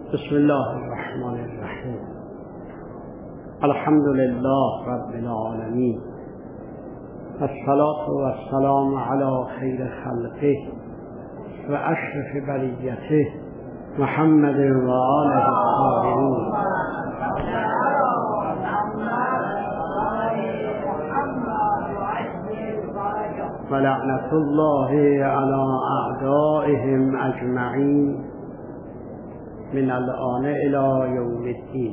بسم الله الرحمن الرحیم. الحمد لله رب العالمین، الصلاة والسلام علی خیر خلقه و اشرف بریته محمد و آله الطاهرین. و لعنت الله علی اعدائهم اجمعین من الآن الی یوم الدین.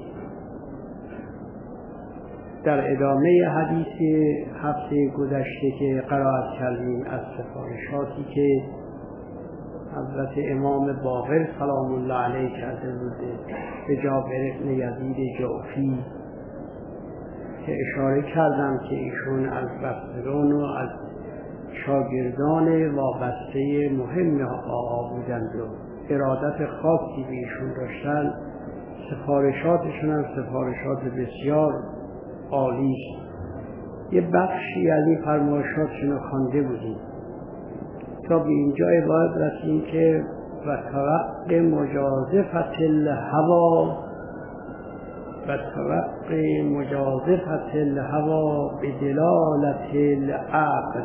در ادامه حدیث هفته گذشته که قرائت کردیم از سفارشاتی که حضرت امام باقر سلام الله علیه کرده بوده به جابر بن یزید جعفی، که اشاره کردم که ایشون از رهبران و از شاگردان وابسته مهم آقا بودند و ارادت خاصی به ایشون داشتن. سفارشاتشون هم سفارشات بسیار عالی است. یه بخشی از این فرمایشاتشون رو خوانده بودیم تا به اینجا باید رسیم که و توقع مجازفت الهوا به دلالت العقل.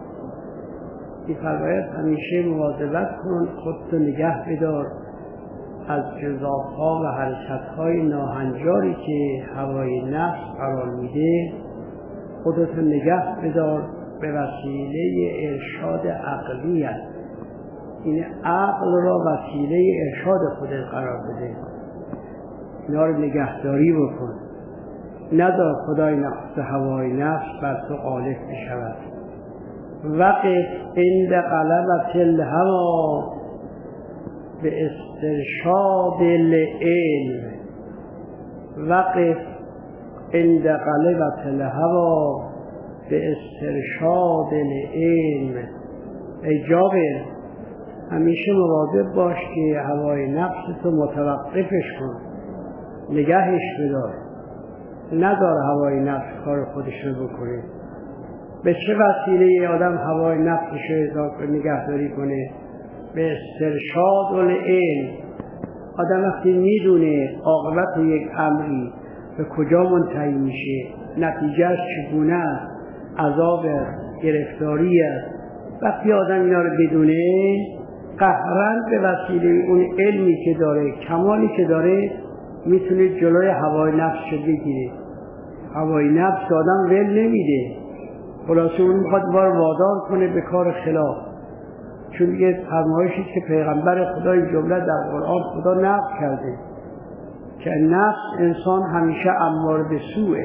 این فرمایش همیشه مواظبت کن، خودتو نگه بدار از جزاف‌ها و حرکت‌های ناهنجاری که هوای نفس قرار میده. خودتو نگه بدار به وسیله ارشاد عقلی است. این عقل را وسیله ارشاد خودت قرار بده، اینا رو نگهداری بکن، ندار خدای نفس هوای نفس بر تو غالب بشود. وقف عند غلبة الهوا به استرشاد العلم. وقف عند غلبة الهوا به استرشاد العلم. ای جابر، همیشه مواظب باش که هوای نفس تو متوقفش کن، نگهش بدار، ندار هوای نفس کار خودش رو بکنه. به چه وسیله آدم هوای نفسش رو نگهداری کنه؟ به استرشاد العلم. آدم وقتی میدونه عاقبت یک امری به کجا منتهی میشه، نتیجهش چگونه است، عذاب گرفتاری است، وقتی آدم اینا رو بدونه، قهرن به وسیله اون علمی که داره، کمالی که داره، میتونه جلوی هوای نفسش بگیره. هوای نفس آدم ول نمیده، خلاصه اون میخواد بار وادار کنه به کار خلاف. چون یه فرمایشی که پیغمبر خدا این جمله در قرآن خدا نقل کرده که نفس انسان همیشه امار به سوءه،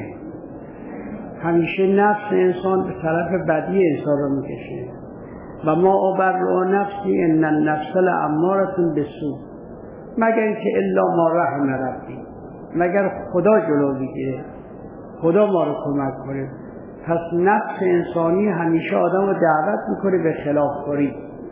همیشه نفس انسان به طرف بدی انسان رو میکشه. و ما ابرئ نفسی ان النفس لامارة بالسوء مگر اینکه الا ما رحم ربی، مگر خدا جلو بگیره، خدا ما رو کمک کنه. پس نفس انسانی همیشه آدم رو دعوت میکنه به خلاف کاری،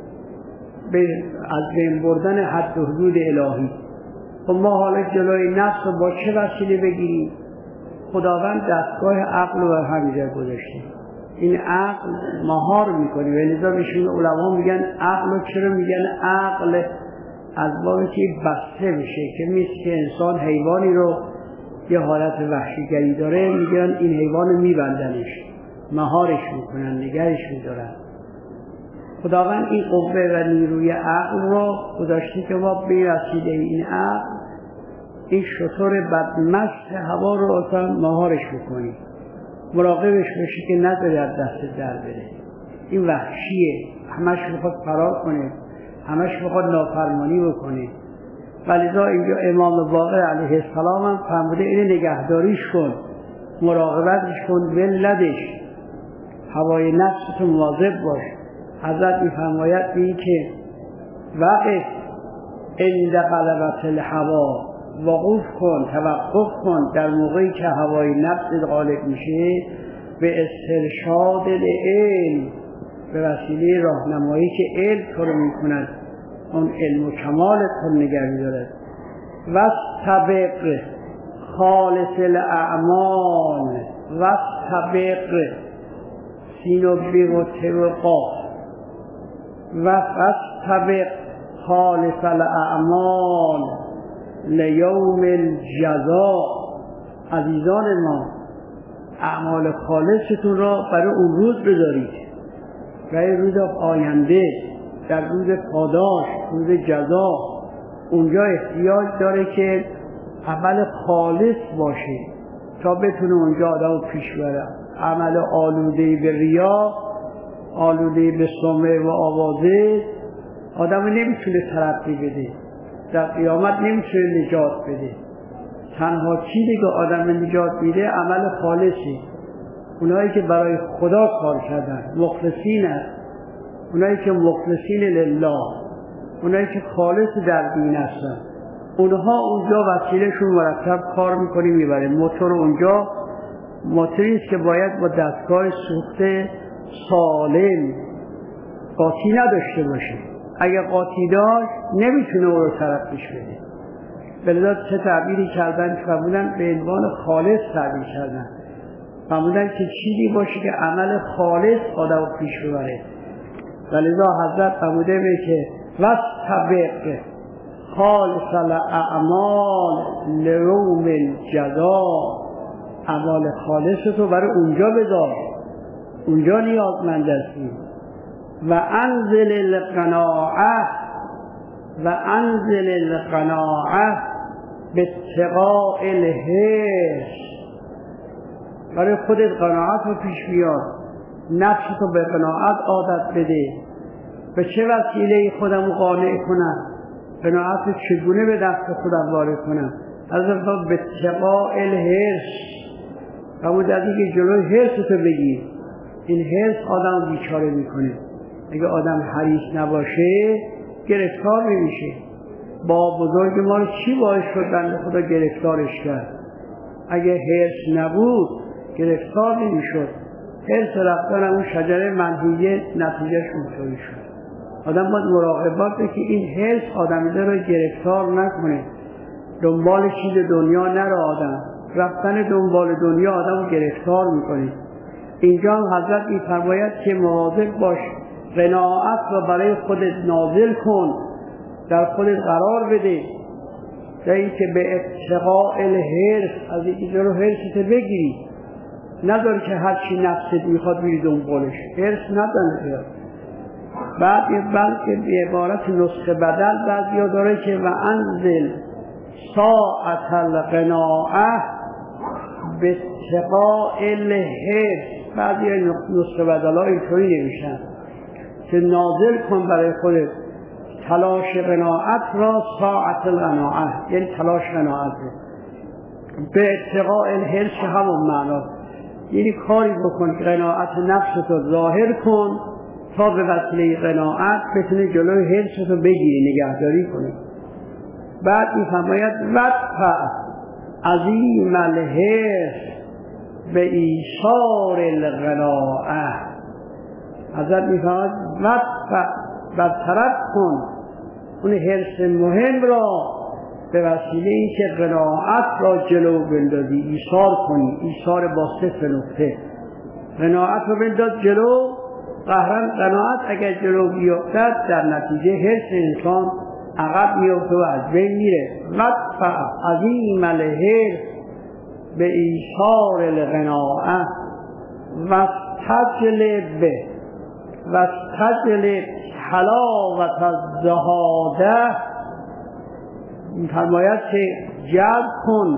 از بین بردن حد و حدود الهی. و ما حالا جلوی نفس رو با چه وسیله بگیریم؟ خداوند دستگاه عقل رو همینجا گذاشته. این عقل مهار میکنه و لذا بهشون علما میگن عقل رو چرا میگن عقل؟ از بابی که بسته بشه، که مثل که انسان حیوانی رو یه حالت وحشیگری داره، میگن این حیوان رو میبندنش، مهارش میکنن، نگرش میدارن. خداوند این قوه و نیروی عقل رو گذاشته که ما به وسیله این عقل این شطور بدمست هوا رو اصلا مهارش بکنیم، مراقبش باشی که نداره از دست در بره. این وحشیه، همش میخواد فرار کنه، همش میخواد نافرمانی بکنه. ولذا اینجا امام باقر علیه السلام هم فرموده این نگهداریش کن، مراقبتش کن، ول ندش، هوای نفست مواظب باش. حضرت میفرماید این که وقف عند غلبة الهوا، وقوف کن، توقف کن در موقعی که هوای نفس غالب میشه، به استرشاد العلم، به وسیله راهنمایی که علم تو رو میکند، اون علم و کمال تو نگه می‌دارد. واستبق خالص الاعمال، واستبق سین و بی و ت و قاف، واستبق خالص الاعمال لیوم الجزا. عزیزان ما، اعمال خالصتون را برای اون روز بذارید، برای روز آینده، در روز پاداش، روز جزا. اونجا احتیاج داره که عمل خالص باشه تا بتونه اونجا آدم پیش بره. عمل آلوده به ریا، آلوده به سمعه و آوازه آدم نمیتونه ترقی بده، در قیامت نمیتونه نجات بده. تنها چیزی که آدم نجات میده عمل خالصی. اونایی که برای خدا کار کردن، مخلصین است، اونایی که مخلصین لله، اونایی که خالص در دین هستن، اونها اونجا وسیلهشون مرتب کار میکنی میبره. موتور اونجا موتوری است که باید با دستگاه سوخت سالم قاطی نداشته باشه. اگه قاطی داشت نمیتونه اون رو ترقیش بده. بلذات چه تعبیری کردن؟ فرمودن به عنوان خالص تعبیر کردن، فرمودن که چیزی باشه که عمل خالص آدم رو پیش ببره. ولذا حضرت فرموده به که وَاسْتَبِقْ خالص الاعمال لیوم الجزا. اعمال خالص تو برای اونجا بذار، اونجا نیازمند هستی. و انزل القناعه، و انزل القناعه باتقاء الحرص. برای خودت قناعت رو پیش بیار، نفس رو به قناعت عادت بده. به چه وسیله خودم رو قانع کنم؟ قناعت رو چگونه به دست خودم وارد کنم؟ از اون به اتقاء الحرص، فرمود از اینکه جلوی حرص رو بگیر. این حرص آدم رو بیچاره میکنه. اگه آدم حریص نباشه گرفتار نمیشه. با بزرگ ما رو چی باعث شد بنده خدا گرفتارش کرد؟ اگه حرص نبود گرفتار نمیشد. حرص رفتن اون شجره منهیه نتیجهش اونطوری شد. آدم باید مراقبت کنه که این حرص آدمیزه رو گرفتار نکنه. دنبال چیز دنیا نره آدم. رفتن دنبال دنیا آدم رو گرفتار میکنه. اینجا هم حضرت میفرماید که مواظب باش، قناعت رو برای خودت نازل کن، در خودت قرار بده، در این که به اتقاء الحرص، از این که رو حرصت بگیری، نداری که هرچی نفست میخواد بری دنبالش، حرص نداره. بعد بلکه به عبارت نسخه بدل بعضیا داره که و انزل ساعت القناعه به اتقاء الحرص. بعضی نسخه بدل ها اینطوری نمیشن که نازل کن برای خودت تلاش قناعت را، ساعت القناعه یعنی تلاش قناعت را. به اتقاء الحرص همون معنا، یعنی کاری بکن که قناعت نفست رو ظاهر کن تا به وسیله قناعت بتونی جلوی حرصت رو بگیری، نگهداری کنی. بعد میفرماید وَدْفَعْ عظیم الحرص به ایثار القناعه. حضرت میفرماید وَدْفَعْ، برطرف کن اون حرص مهم را به وسیله این که قناعت را جلو بندازی، ایثار کنی. ایثار با 3 نقطه. قناعت رو بنداز جلو. قهرن قناعت اگر جلو بیفتد در نتیجه حرص انسان عقب میفته و از بین میره. وَدْفَعْ عظیم الحرص به ایثار القناعه واستجلب حلاوت الزهاده. فرماید که جلب کن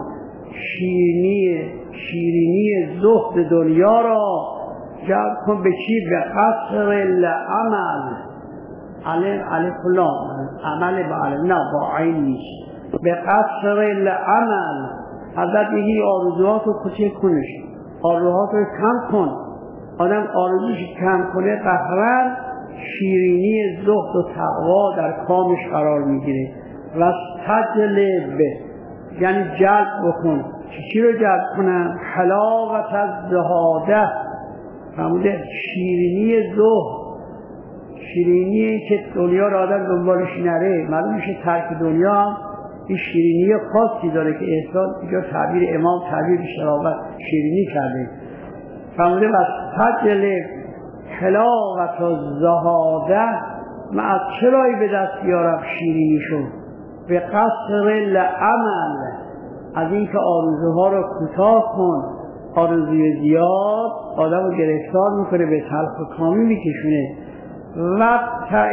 شیرینی زهد دنیا را. جلب کن به چی؟ به قصر العمل. علیه کلا عمل با علم، نه با عین نیست. به قصر العمل. حضرت میگی آرزوهات رو کوچک کنش، آرزوهات رو کم کن. آدم آرزوش کم کنه قهرن شیرینی زهد و تقوا در کامش قرار میگیره. و استجلب یعنی جلب بکن. چی رو جلب کنم؟ حلاوت الزهاده. فرموده شیرینی زهد، شیرینی که دنیا را آدم دنبالش نره. معلوم میشه ترک دنیا هم این شیرینی خاصی داره که احسان اینجا تعبیر امام تعبیر شرافت شیرینی کرده. فرموده و استجلب حلاوت الزهاده. من از چه رایی به دست بیارم شیرینی شو؟ به قصر العمل، از اینکه آرزوها رو کوتاه کن. آرزوی زیاد آدم رو گرفتار میکنه، به تلخ و کامی میکشونه. وقتع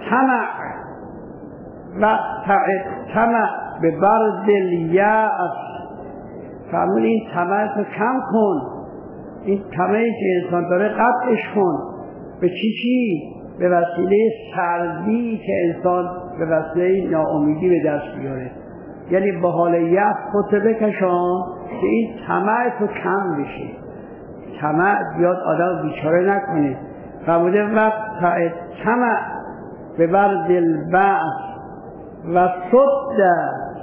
طمع به برد الیأس، فرمون این طمع رو کم کن، این طمعی که انسان داره قطعش کن. به چی؟ به وسیله سردی که انسان به وسیله ناامیدی به دست بیاره. یعنی به حال یأس خودت بکشان که این طمع تو کم بشه، طمع زیاد آدم بیچاره نکنه. فرموده وقت طمع به برد البعث و صد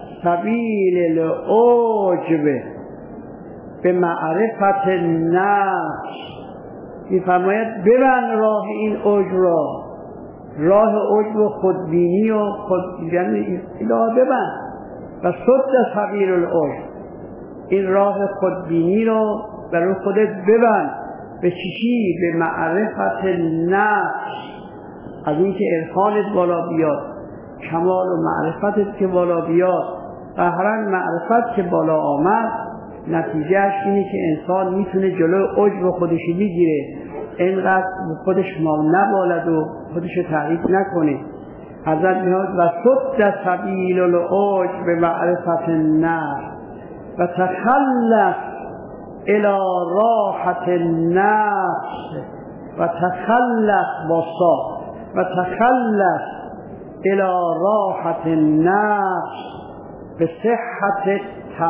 سبیل العجب به معرفت النفس. می‌فرماید ببند راه این عجب را، راه عجب و خودبینی و خودبینی را ببند. و صد سبیل العجب، این راه خودبینی رو برای خودت ببند. به چی؟ به معرفت النفس، از اینکه عرفانت بالا بیاد، کمال و معرفتت که بالا بیاد. قهرن معرفت که بالا آمد، نتیجهش اینه که انسان میتونه جلو عجب خودش بگیره، اینقدر خودش ما نبالد و خودش تحریک نکنه. حضرت میاد و صد سبیل العجب به معرفت النفس و تخلص الى راحت النفس و تخلص باسا و تخلص الى راحت النفس به صحت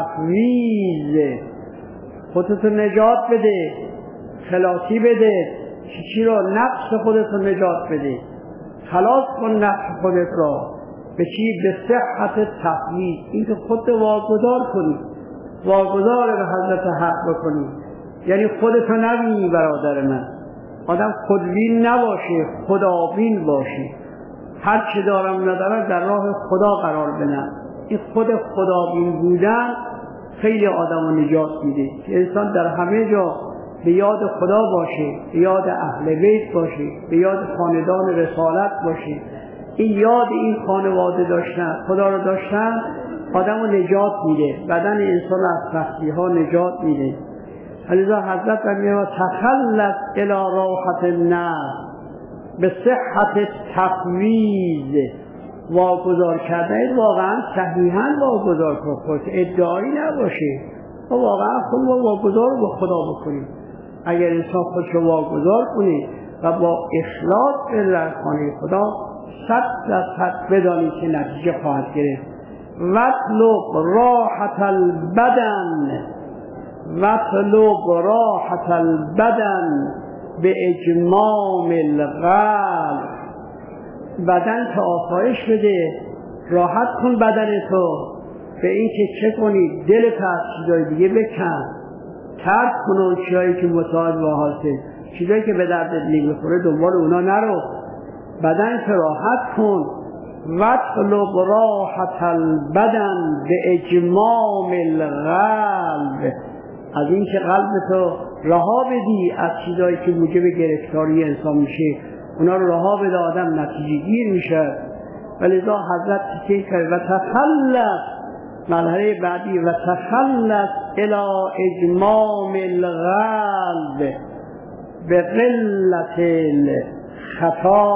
تفویض. خودتو نجات بده، خلاصی بده. چی رو؟ نفس خودتو نجات بده، خلاص کن نفس خودت را. به چی؟ به صحت تفویض، این که خودت واگذار کنی، واگذار به حضرت حق بکنی. یعنی خودتو نبینی برادر من، آدم خودبین نباشه، خدابین باشه. هر چی دارم ندارم در راه خدا قرار بدم. این خود خدابین بودن خیلی آدم رو نجات میده که انسان در همه جا به یاد خدا باشه، به یاد اهل بیت باشه، به یاد خاندان رسالت باشه. این یاد این خانواده داشتن، خدا رو داشتن، آدم رو نجات میده، بدن انسان از سختی ها نجات میده. لذا حضرت میگه تخلص الی راحت النفس به صحت تفویض. واگذار کردن واقعا صحیحاً واگذار کن، خود ادعایی نباشه. ما واقعا خود واگذار به خدا بکنیم. اگر انسان خودش واگذار کنه و با اخلاص به خانه خدا 100% بدانید که نتیجه خواهد گرفت. وطلب راحت البدن، وطلب راحت البدن به اجمام القلب. بدن تا آسایش بده، راحت کن بدن تو. به این که چه کنی؟ دل از چیزای دیگه بکن، ترک کن اون چیزایی که متعاد با حالته، چیزایی که به دردت نمیخوره دنبال اونا نرو. بدن تو راحت کن. وطلب راحت البدن به اجمام القلب، از این که قلب تو رها بدی از چیزایی که موجب گرفتاری انسان میشه، اونا رو رها بده، آدم نتیجه گیر میشه. ولذا حضرت که کرد و تخلص، مرحله بعدی و تخلص الی اجمام القلب به قلت الخطا.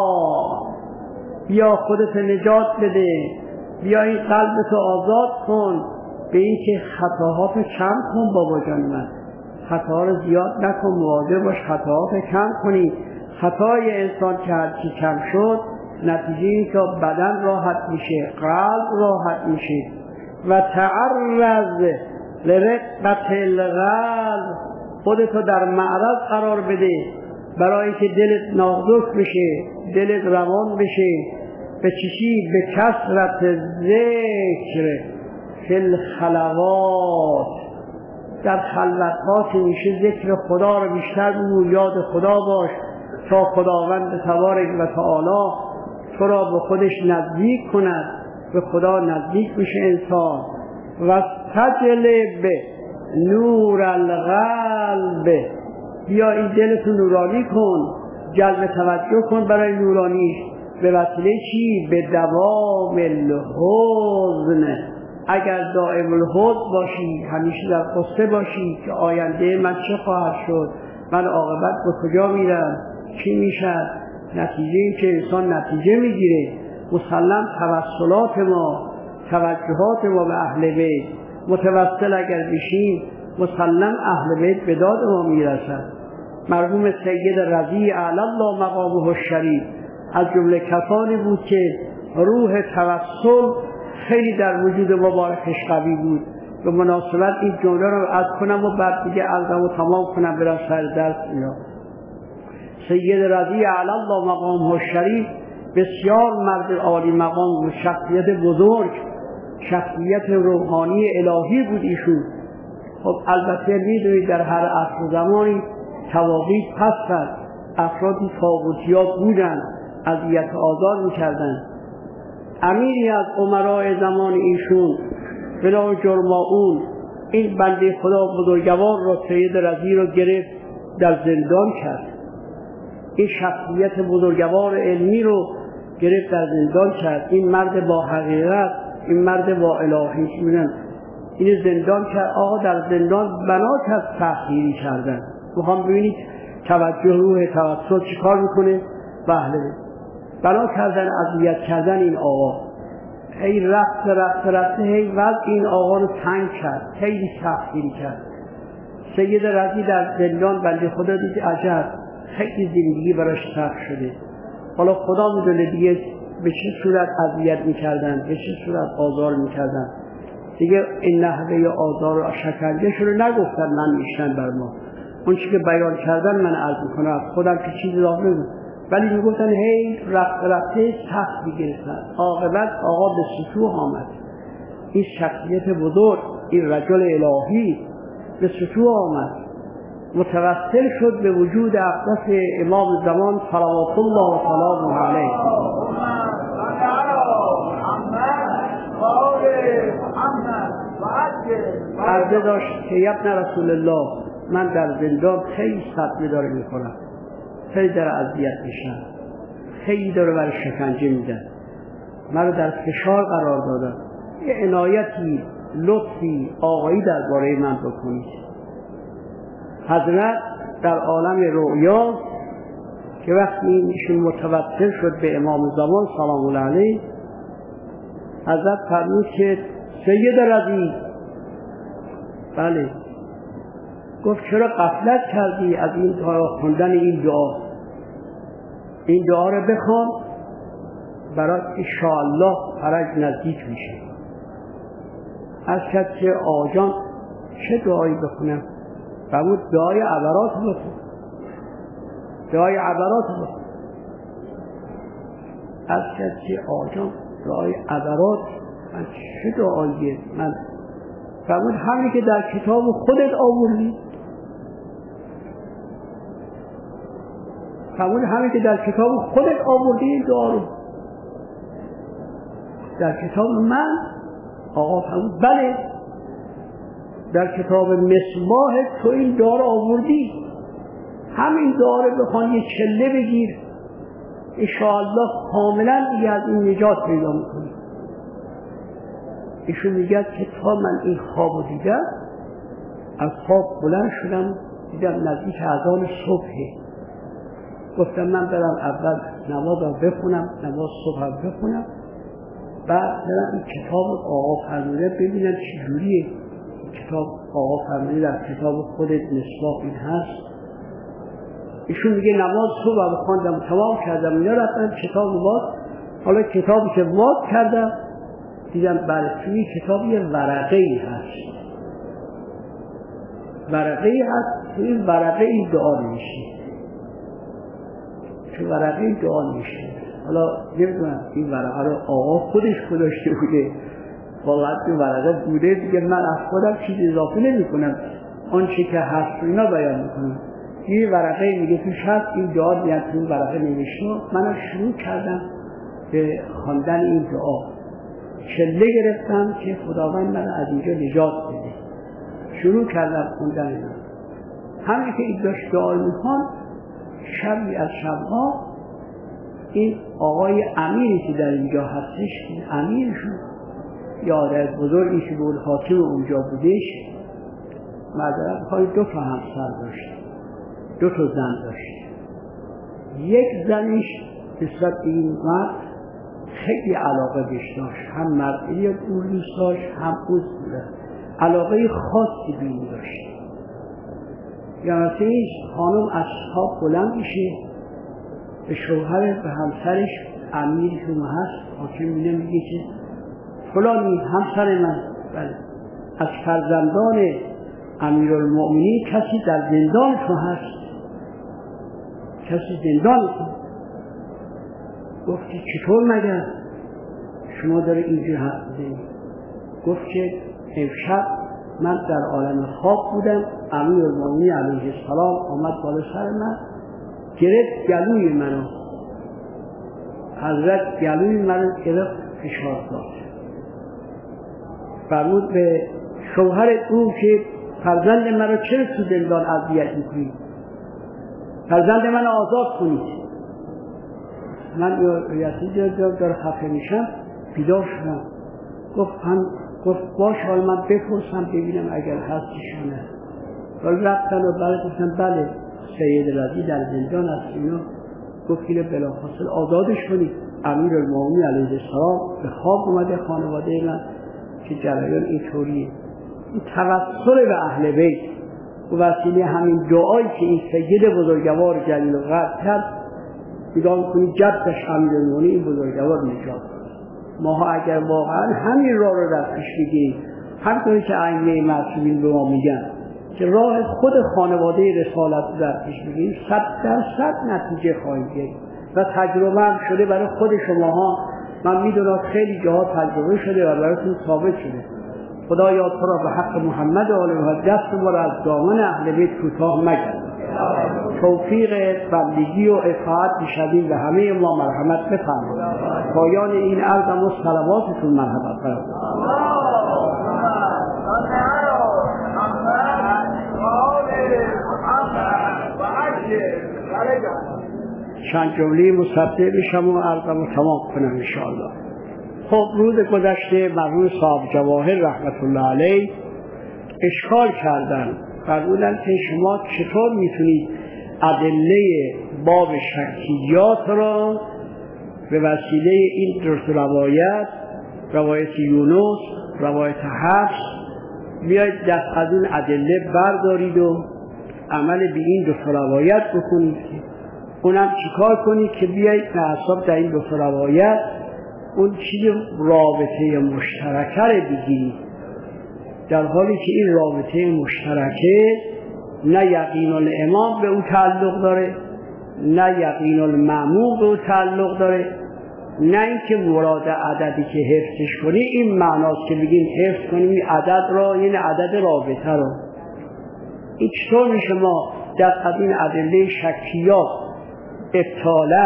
بیا خودت نجات بده، بیا این قلبتو آزاد کن، به این که خطاهاتو کم کن. بابا جان من، خطاها رو زیاد نکن، مواظب باش خطاهاتو کم کنی. خطای انسان که هرچی کم شد، نتیجه این که بدن راحت میشه، قلب راحت میشه. و تعرض لرقت القلب، خودتو در معرض قرار بده برای که دلت نازک بشه، دلت روان بشه. به چیزی؟ به کثرت ذکر فی الخلوات، در خلوت‌ها که میشه ذکر خدا رو بیشتر بگو، یاد خدا باش تا خداوند تبارک و تعالی تو را به خودش نزدیک کند، به خدا نزدیک میشه انسان. و تجلب نور القلب، بیا این دلتو نورانی کن، جلب توجه کن برای نورانیش. به وسیله چی؟ به دوام الحزن. اگر دائم الحزن باشی، همیشه در قصه باشی که آینده من چه خواهد شد، من عاقبت به کجا میرم، چی میشه، نتیجه این که انسان نتیجه میگیره. مسلم توسلات ما، توجهات ما به اهل بیت متوسل اگر بشیم، مسلم اهل بیت به داد ما میرسد. مرحوم سید رضی اعلی الله مقامه الشریف از جمله کسانی بود که روح توسل خیلی در وجود مبارکش قوی بود. به مناسبت این جمله رو عرض کنم و بعد دیگه عرضمو تمام کنم برم سر درس. اینا سید رضی اعلی الله مقامه الشریف بسیار مرد عالی مقام بود، شخصیت بزرگ، شخصیت روحانی الهی بود ایشون. خب البته میدونید در هر عصر و زمانی تواقیت هستند، افرادی طاغوتیات بودند، اذیت آزار میکردند. امیری از امرای زمان ایشون بلا جرماؤون این بنده خدا بزرگوار را، سید رضی را گرفت در زندان کرد. این شخصیت بزرگوار علمی رو گرفت در زندان کرد. این مرد با حقیقت، این مرد با الهی میدن، این زندان کرد. آقا در زندان بنا کرد تحقیری کردن. میخوام ببینید توجه روح توسل چیکار میکنه؟ بله بنا کردن، اذیت کردن این آقا. هی رفت هی وضع این آقا رو تنگ کرد، خیلی تحقیری کرد. سید رضی در زندان بنده خدا دید عجب، خیلی زندگی براش سخت شده. حالا خدا میدونه دیگه به چه صورت اذیت میکردن، به چه صورت آزار میکردن. دیگه این نحوه آزار و شکنجه رو نگفتن من میشتن بر ما. اون چی که بیان کردن من عرض میکنم، خودم که چیزی راه نگم، ولی میگفتن هی رفته سخت میگرفتن. عاقبت آقا به سطوح آمد. این شخصیت بزرگ، این رجل الهی به سطوح آمد، متوسل شد به وجود اقدس امام زمان صلوات الله و سلامه علیه. عرضه داشت که ابن رسول الله، من در زندان خیلی صدمه داره میکنم، خیلی داره اذیت میشم، خیلی داره برای شکنجه میدن، من رو در فشار قرار دادن. یه عنایتی، لطفی، آقایی درباره من بکنید. حضرت در عالم رؤیا که وقتی ایشون متوسل شد به امام زمان سلام الله علیه، حضرت فرمود که سید رضی، بله، گفت چرا غفلت کردی از این خوندن این دعا؟ این دعا رو بخوان برای انشاءالله فرج نزدیک میشه. از کسی آجان چه دعایی بخونم؟ فرمود دعای عبرات بخون، دعای عبرات بخون. از کسی آجان دعای عبرات، من چه دعاییه؟ من فرمود همین که در کتاب خودت آوردی. فرمود همین که در کتاب خودت آوردی این دعا رو. در کتاب من؟ آقا فرمود بله، در کتاب مصباح تو این دعا رو آوردی. همین دعا رو بخوان، یه چله بگیر، انشاءالله کاملا دیگه از این نجات پیدا میکنی. ایشون میگه که تا من این خواب رو دیدم، از خواب بلند شدم، دیدم نزدیک اذان صبحه. گفتم من برم اول نماز رو بخونم، نماز صبح رو بخونم، بعد برم این کتاب آقا فرموده ببینم چجوریه. کتاب آقا فرموده در کتاب خودت مصباح این هست. ایشون میگه نماز صبح رو بخوندم، تمام کردم، اینا رفتم کتاب باز. حالا کتابی که باز کردم دیدم برای توی کتاب یه ورقه‌ای هست، ورقه‌ای هست، توی این ورقه این دعا نوشته، توی ورقه این دعا نوشته. حالا نمیدونم این ورقه رو آقا خودش گذاشته بوده، واقعا توی ورقه بوده دیگه، من از خودم چیز اضافه نمی کنم، آن چی که هست اینا بیان میکنم. یه ورقه میگه توش هست این دعا، دیگه توی این ورقه نوشته. من شروع کردم به خواندن این دعا، چله گرفتم که خداوند من از اینجا نجات بده. شروع کردم خوندن اینا. همین که این داشت دعا میخوان، شبی از شبها این آقای امیری که در اینجا هستش، این امیرشون یا آدم بزرگی که بود حاکم اونجا بودش، معذرت می‌خوام 2 تا همسر داشت، 2 تا زن داشت. یک زنش نسبت به این مرد خیلی علاقه بهش داشت، هم مرئی اون دوست داشت، هم او علاقه خاصی به این داشت. یا مثلا این خانم از خواب بلند میشه به شوهر، به همسرش امیری که هست حاکم میگه که فلانی همسر من، بله، از فرزندان امیرالمؤمنین کسی در زندانتون هست؟ کسی زندانتون؟ گفت که چطور مگر شما داره اینجور حرف میزنید؟ گفت که امشب من در عالم خواب بودم، امیرالمؤمنین علیه السلام آمد بالا سر من، گرفت گلوی منو، حضرت گلوی منو گرفت فشار داد. فرمود به شوهر او که فرزند منو چرا تو زندان اذیت میکنید؟ فرزند منو آزاد کنید. من یه داره خفه میشم، بیدار شدم. گفت باش حال من بپرسم ببینم اگر هستشونه. ولی رفتن و گفتم بله سید رضی در زندان است. اینو گفت اینو بلافاصله آزادش کنید. امیرالمؤمنین علیه السلام به خواب اومده خانواده من که جریان اینطوریه. این توسل به اهل بیت و وسیله همین دعایی که این سید بزرگوار جلیل القدر کرد، نگاه کنید جدش امیرالمؤمنین این بزرگوار نجات داد. ما اگر واقعا همین راه رو در پیش بگیریم، همونطوری که ائمه معصومین به ما میگن که راه خود خانواده رسالت رو در پیش بگیریم 100% نتیجه خواهیم گرفت و تجربه هم شده برای خود شماها. من میدونم خیلی جاها تجربه شده و براتون ثابت شده. خدایا تو را به حق محمد و آله و دست ما را از دامن اهل بیت کوتاه مگردان. توفیق بندگی و اطاعت شدید به همه ما مرحمت بفرمایید. پایان این عرضم و صلواتتون مرحمت فرمایید. چند جمله مصدق بشم و عرضم رو تمام کنم انشاءالله. خب روز گذشته مرحوم صاحب جواهر رحمت الله علیه اشکال کردن، فرمودن که شما چطور میتونید ادله باب شکیات را به وسیله این دو روایت یونس، روایت حفص بیاید دست از این ادله بردارید و عمل به این دو روایت بکنید. اونم چیکار کنید که بیایید به حساب در این دو روایت اون چیز رابطه مشترکه رو بگیرید، در حالی که این رابطه مشترکه نه یقین الامام به او تعلق داره، نه یقین المعموم به او تعلق داره، نه اینکه مراد عددی که حفظش کنی این معناست که بگیم حفظ کنیم این عدد را، این عدد رابطه را. این چطور میشه ما در از این ادله شکیات ابطالا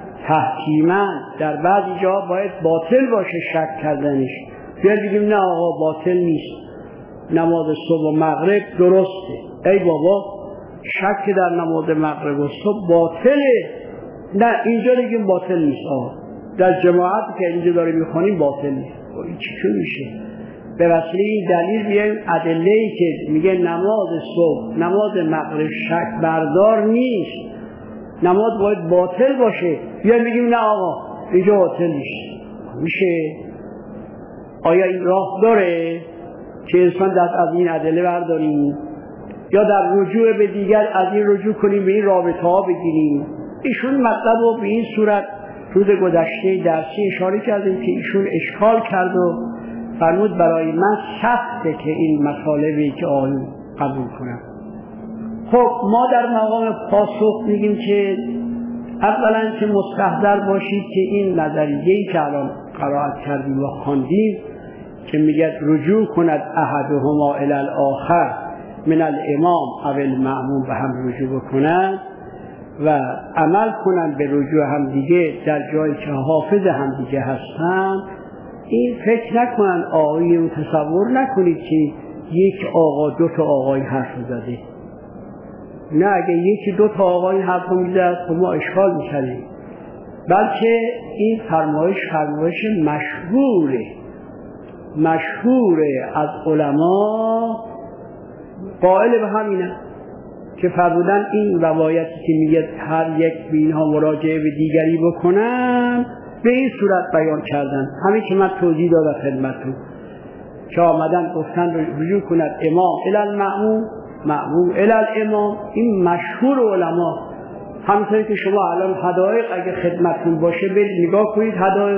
تحکیما در بعضی جا باید باطل باشه شک کردنش، بیاد بگیم نه آقا باطل نیست، نماز صبح و مغرب درسته. ای بابا شک در نماز مغرب و صبح باطله؟ نه اینجا دیگه باطل نیست. آقا در جماعتی که اینجا داره میخوانیم باطل نیست. این چی میشه؟ به وسیله این دلیل بیایم ادله‌ای که میگه نماز صبح نماز مغرب شک بردار نیست، نماز باید باطل باشه، بیایم بگیم نه آقا اینجا باطل نیست. میشه؟ آیا این راه داره که انسان دست از این ادله برداریم یا در رجوع به دیگر از این رجوع کنیم به این رابطه ها بگیریم؟ ایشون مطلب رو به این صورت روز گذشته درسی اشاره کردیم که ایشون اشکال کرد و فرمود برای من سخته که این مطالبی که آن قبول کنم. خب ما در مقام پاسخ میگیم که اولا که مستحضر باشید که این نظریه‌ای که الان قرائت کردیم و خواندیم که میگه رجوع کند احدهما الی الاخر من الامام او المأموم به هم رجوع بکنند و عمل کنند به رجوع هم دیگه در جایی که حافظ هم دیگه هستن، این فکر نکنن آقایی تصور نکنید که یک آقا دو تا آقای حرف زده. نه، اگه یکی دو تا آقای حرف میزد خب ما اشکال میکنیم. بلکه این فرمایش مشهوره از علما قائل به همینه که فرمودن این روایتی که میگه هر یک به اینها مراجعه به دیگری بکنن به این صورت بیان کردن، همین که من توضیح دادم خدمتتون که آمدن گفتن رجوع کند امام الی المأموم، مأموم الی الامام. این مشهور علما، همونطوری که شما الان حدائق اگه خدمتتون باشه برید نگاه کنید،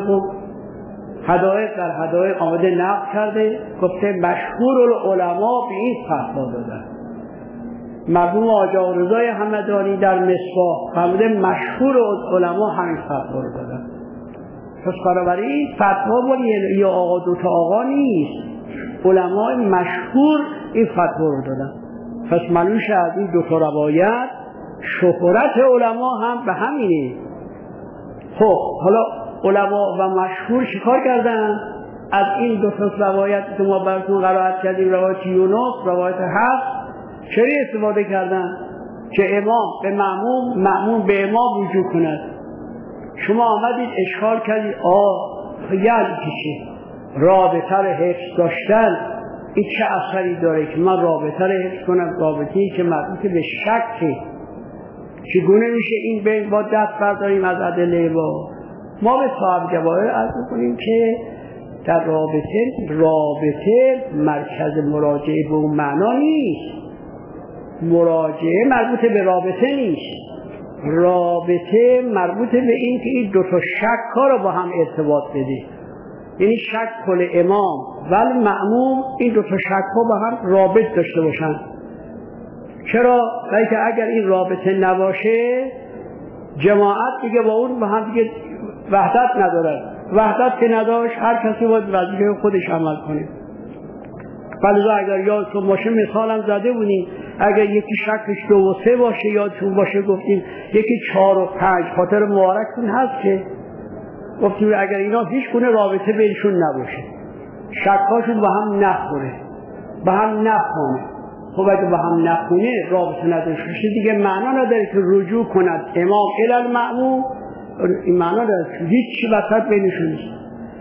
حدائق در حدائق آمده نقل کرده گفته مشهور العلما به این فتوا دادن. مرحوم آقا رضای همدانی در مصباح فرموده مشهور علما همین فتوا رو دادن. پس بنابراین فتوا مال یا آقا دوتا آقا نیست، علمای مشهور این فتوا رو دادن. پس معلوم شد از این دوتا روایت شهرت علما هم به همینه. خب حالا علما و مشهور چیکار کردن؟ از این دو تا روایت که ما براتون قرائت کردیم، روایت یونس، روایت حفص، چری استفاده کردن؟ که امام به مأموم، مأموم به امام رجوع کند. شما آمدید اشکال کردید یعنی که رابطه رو حفظ داشتن این چه اثری داره که من رابطه رو حفظ کنم؟ رابطه‌ای که مربوط به شکه، چگونه میشه این بین با دست برداریم از ادله؟ ما به صاحب جواهر عرض می‌کنیم که در رابطه مرکز مراجعه به اون معنا نیست. مراجعه مربوط به رابطه نیست، رابطه مربوط به این که این دو تا شک ها رو با هم ارتباط بده. یعنی شک کل امام و مأموم، این دو تا شک ها با هم رابط داشته باشن. چرا؟ برای که اگر این رابطه نباشه جماعت دیگه با اون با هم دیگه وحدت نداره. وحدت که نداشت هر کسی باید وظیفه خودش عمل کنه. فلذا اگر یادتون باشه مثالم زده بودیم، اگر یکی شکش 2 و 3 باشه، یادتون باشه گفتیم یکی 4 و 5، خاطر مبارکتون هست که گفتیم اگر اینا هیچ گونه رابطه بینشون نباشه، شکاشون با هم نخوره، با هم نخونه، خب اگه با هم نخونه رابطه نداشته باشه دیگه معنا نداره که رجوع کند امام الی المأموم. این معنا داره هیچ وسط بینشون نیست.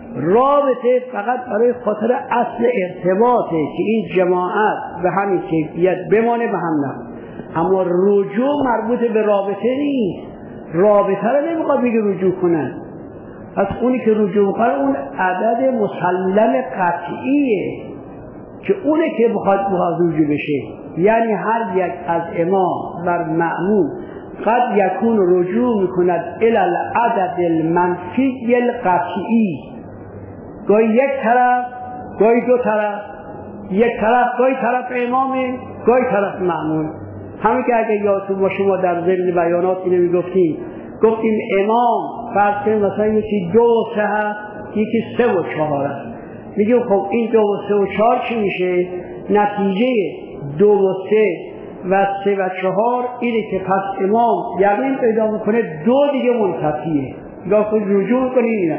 رابطه فقط برای خاطر اصل ارتباطه که این جماعت به همین کیفیت بمانه، به هم نه. اما رجوع مربوط به رابطه نیست. رابطه رو نمیخواد بگه رجوع کنن. پس اونی که رجوع کنه اون عدد مسلم قطعیه که اونه که بخواد رجوع بشه. یعنی هر یک از امام و مأموم قد یکون رجوع میکند الی العدد المنفی القطعی، گاهی یک طرف، گاهی 2 طرف، یک طرف گاهی طرف امامه، گاهی طرف مأمون. همین که اگه یادتون باشه ما در ضمن بیانات اینو میگفتیم، گفتیم امام فرض کنیم مثلا یکی 2 و 3 هست، یکی 3 و 4 هست. میگیم خب این 2 و 3 و 4 چی میشه؟ نتیجه 2 و 3 و 3 و 4 اینه که پس امام یقین پیدا میکنه 2 دیگه منتفیه. یا خود رجوع کنید اینه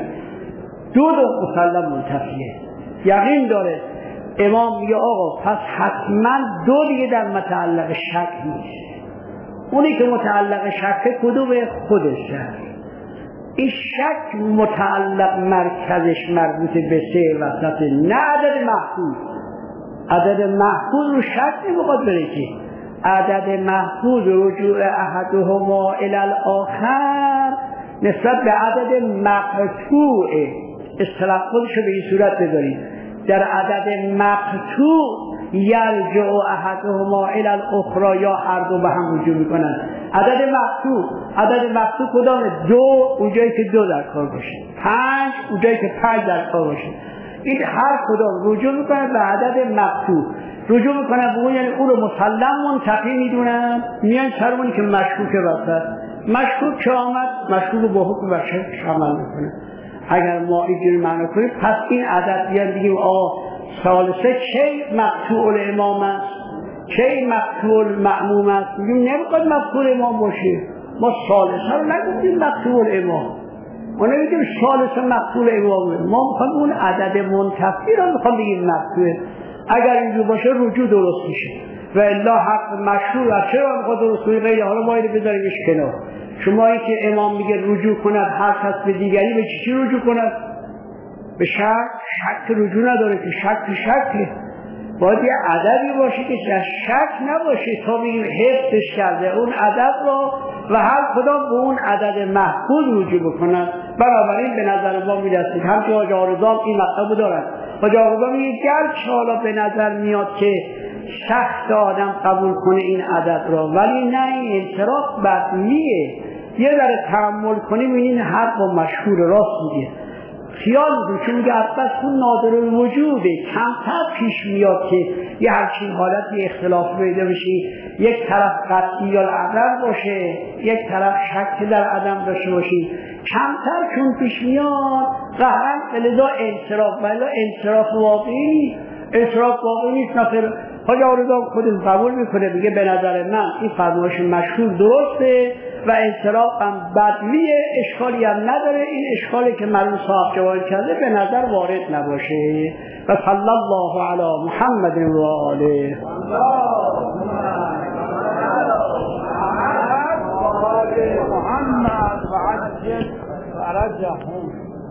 2 مسلم منتفیه، یقین داره. امام میگه آقا پس حتما 2 دیگه در متعلق شک نیست. اونی که متعلق شک کدومه؟ خودشه. این شک متعلق مرکزش مربوط به 3 وسط، نه عدد محفوظ. عدد محفوظ رو شک نمیخواد بره که عدد محفوظ رجوع احدهما الی الاخر نسبت به عدد مقطوع، اصطلاح خودش رو به این صورت بذارید. در عدد مقطوع یرجع احدهما الی الاخری، یا هر دو به هم رجوع میکنن. عدد مقطوع کدامه؟ 2 اونجایی که 2 در کار باشه، 5 اونجایی که 5 در کار باشه. این هر کدام رجوع میکنن به عدد مقطوع. رجوع میکنن به اون، یعنی اون رو مسلم منتفی میدونن، میان سر اونی که مشکوک وسط. مشکوک که آمد، مشکوک با حکم بشه عمل میکنه. اگر ما اینجوری معنی کنیم پس این عدد بیان بگیم ثالثه چه مقطوع الامام است، چه مقطوع المأموم است. میگیم نمیخواد مقطوع امام باشه، ما ثالثه رو نگفتیم مقطوع الامام، ما نمیگیم ثالثه مقطوع امام، ما میخوام اون عدد منتفی رو میخوام بگیم مقطوع. اگر اینجور باشه رجوع درست میشه و الا حق مشهور است. چرا میخواد درست کنی غیر؟ حالا ما اینو بذاریمش کنار. شمایی که امام میگه رجوع کند هر کس به دیگری، به چی رجوع کند؟ به شک رجوع نداره که شک باید یه عددی باشه که شک نباشه تا بگیم حفظش کرده اون عدد را و هر کدام به اون عدد محفوظ رجوع بکنن. بنابراین به نظر ما میرسید همچه حاج آرزو این مطلب دارد. حاج آرزو میگه گرچه حالا به نظر میاد که شخص آدم قبول کنه این عدد را، ولی نه، این انصراف بدیه. یه ذره تأمل کنیم این حرف با مشهور راست میگه. خیال میکنم چون میگه اصلا اون نادر الوجوده، کمتر پیش میاد که یه همچین حالتی اختلاف پیدا بشه، یک طرف قطعی العدم باشه یک طرف شک در عدم داشته باشه، کمتر چون پیش میاد قهرن لذا انصراف، ولی انصراف واقعی نیست. نفر حاج آرزو خودش قبول میکنه، میگه به نظر من این فرمایش مشهور درسته و انصراف هم بدویه، اشکالی هم نداره. این اشکالی که مرحوم صاحب جواب کرده به نظر وارد نباشه. و صلی الله علی محمد و آله. محمد و عجل فرجهم.